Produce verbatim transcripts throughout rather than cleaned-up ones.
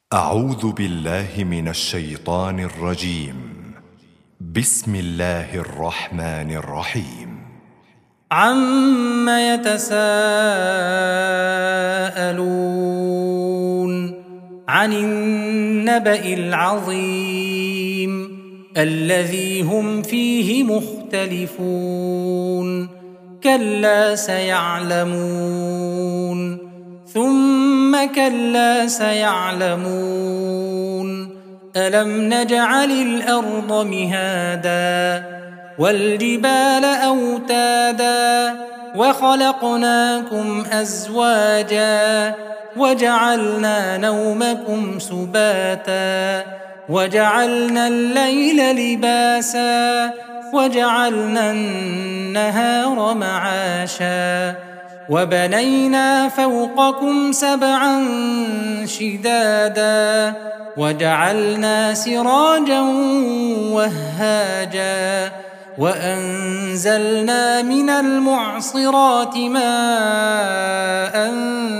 أعوذ بالله من الشيطان الرجيم. بسم الله الرحمن الرحيم. عَمَّ يَتَسَاءَلُونَ عَنِ النَّبَإِ الْعَظِيمِ الَّذِي هُمْ فِيهِ مُخْتَلِفُونَ كَلَّا سَيَعْلَمُونَ ثُمَّ كَلَّا سَيَعْلَمُونَ أَلَمْ نَجْعَلِ الْأَرْضَ مِهَادًا وَالْجِبَالَ أَوْتَادًا وَخَلَقْنَاكُمْ أَزْوَاجًا وَجَعَلْنَا نَوْمَكُمْ سُبَاتًا وَجَعَلْنَا اللَّيْلَ لِبَاسًا وَجَعَلْنَا النَّهَارَ مَعَاشًا وَبَنَيْنَا فَوْقَكُمْ سَبْعًا شِدَادًا وَجَعَلْنَا سِرَاجًا وَهَّاجًا وَأَنزَلْنَا مِنَ الْمُعْصِرَاتِ مَاءً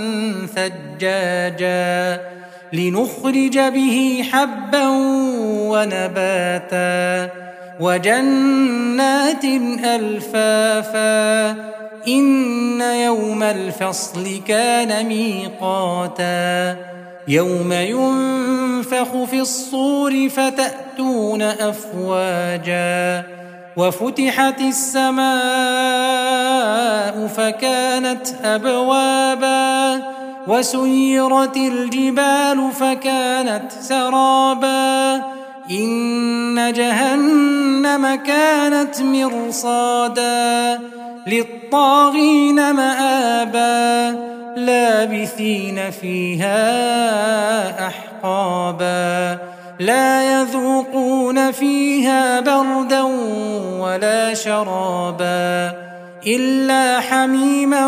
ثَجَّاجًا لِنُخْرِجَ بِهِ حَبًّا وَنَبَاتًا وَجَنَّاتٍ أَلْفَافًا إِنَّ يَوْمَ الْفَصْلِ كَانَ مِيقَاتًا يَوْمَ يُنفَخُ فِي الصُّورِ فَتَأْتُونَ أَفْوَاجًا وَفُتِحَتِ السَّمَاءُ فَكَانَتْ أَبْوَابًا وَسُيِّرَتِ الْجِبَالُ فَكَانَتْ سَرَابًا إِنَّ جَهَنَّمَ كَانَتْ مِرْصَادًا لِلطَّاغِينَ مَآبًا لَابِثِينَ فِيهَا أَحْقَابًا لَا يَذُوقُونَ فِيهَا بَرْدًا وَلَا شَرَابًا إِلَّا حَمِيمًا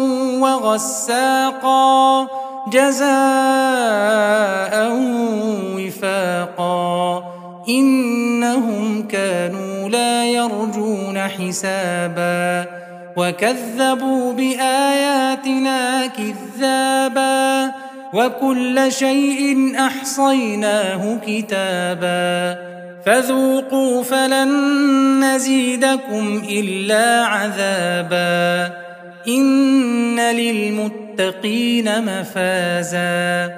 وَغَسَّاقًا جَزَاءً وِفَاقًا إِنَّهُمْ كَانُوا لَا يَرْجُونَ حِسَابًا وَكَذَّبُوا بِآيَاتِنَا كِذَّابًا وَكُلَّ شَيْءٍ أَحْصَيْنَاهُ كِتَابًا فَذُوقُوا فَلَن نَّزِيدَكُمْ إِلَّا عَذَابًا إِنَّ لِلْمُتَّقِينَ مَفَازًا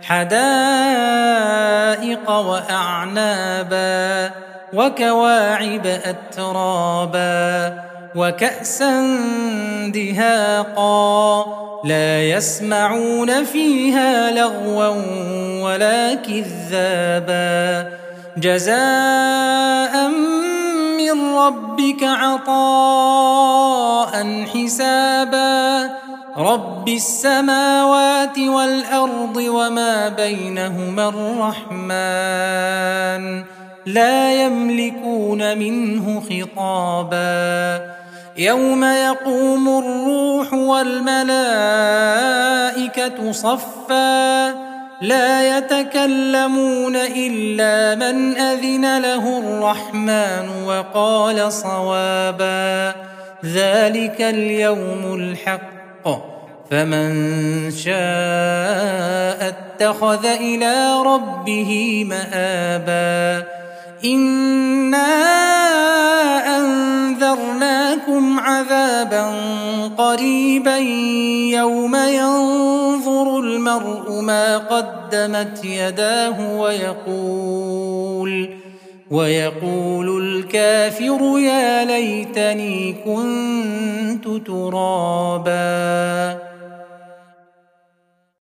حَدَائِقَ وَأَعْنَابًا وَكَوَاعِبَ أَتْرَابًا وَكَأْسًا دِهَاقًا لَا يَسْمَعُونَ فِيهَا لَغْوًا وَلَا كِذَّابًا جَزَاءً مِّن رَّبِّكَ عَطَاءً حِسَابًا رَّبِّ السَّمَاوَاتِ وَالْأَرْضِ وَمَا بَيْنَهُمَا الرَّحْمَنُ لَا يَمْلِكُونَ مِنْهُ خِطَابًا يَوْمَ يَقُومُ الرُّوحُ وَالْمَلَائِكَةُ صَفًّا لَا يَتَكَلَّمُونَ إِلَّا مَنْ أَذِنَ لَهُ الرَّحْمَنُ وَقَالَ صَوَابًا ذَلِكَ الْيَوْمُ الْحَقُّ فَمَنْ شَاءَ اتَّخَذَ إِلَى رَبِّهِ مَآبًا إِنَّا أَنذَرْنَاكُمْ عَذَابًا قَرِيبًا يَوْمَ يَنظُرُ الْمَرْءُ مَا قَدَّمَتْ يَدَاهُ وَيَقُولُ وَيَقُولُ الْكَافِرُ يَا لَيْتَنِي كُنتُ تُرَابًا.